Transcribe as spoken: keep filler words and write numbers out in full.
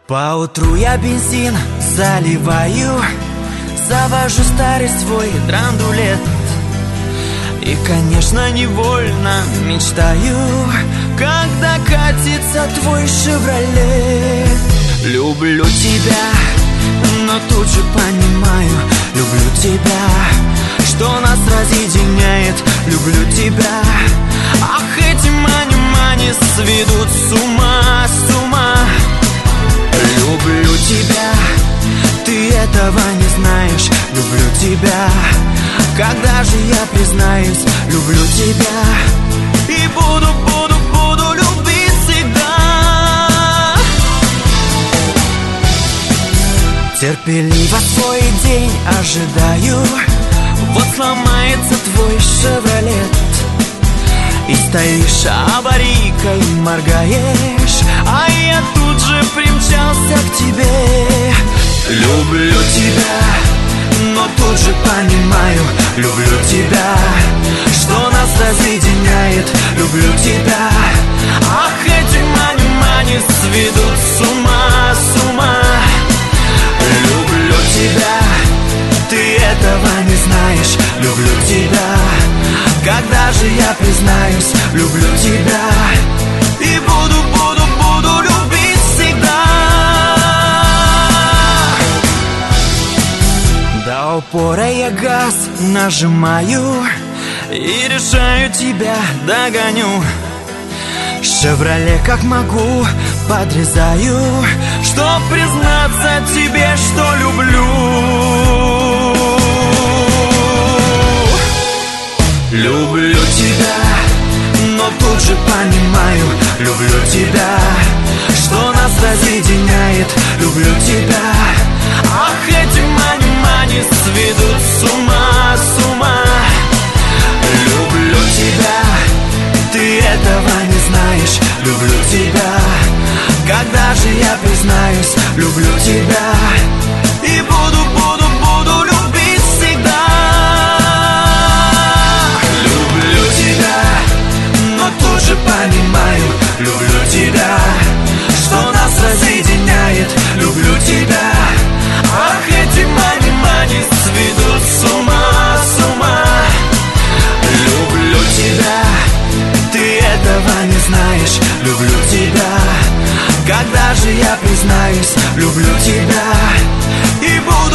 Поутру я бензин заливаю, завожу старый свой драндулет. И, конечно, невольно мечтаю, когда катится твой «Шевроле». Люблю тебя, но тут же понимаю, люблю тебя, что нас разъединяет. Люблю тебя, ах, эти мани-мани сведут с ума, с ума. Люблю тебя, ты этого не знаешь. Люблю тебя, когда же я признаюсь? Люблю тебя и буду, буду, буду любить всегда. Терпеливо свой день ожидаю, вот сломается твой «Шевролет», и стоишь аварийкой, моргаешь, а я тут же примчался к тебе. Люблю тебя, но тут же понимаю, люблю тебя, что нас разъединяет. Люблю тебя, ах, эти мани-мани сведут с ума, с ума. Люблю тебя, ты этого не знаешь. Люблю тебя, когда же я признаюсь? Люблю тебя и буду, буду, буду любить всегда. До упора я газ нажимаю и решаю, тебя догоню. «Шевроле» как могу подрезаю, чтоб признаться тебе, что люблю. Люблю тебя, но тут же понимаю, люблю тебя, что нас разъединяет. Люблю тебя, ах, эти мани-мани сведут с ума, с ума. Люблю тебя, ты этого не знаешь. Люблю тебя, когда же я признаюсь? Люблю тебя и буду, буду, буду любить всегда. Люблю тебя, но тут же понимаю, люблю тебя, что нас разъединяет. Люблю тебя, ах, эти мани-мани сведут с ума, с ума. Люблю тебя, ты этого не знаешь. Люблю тебя, когда же я признаюсь? Люблю тебя и буду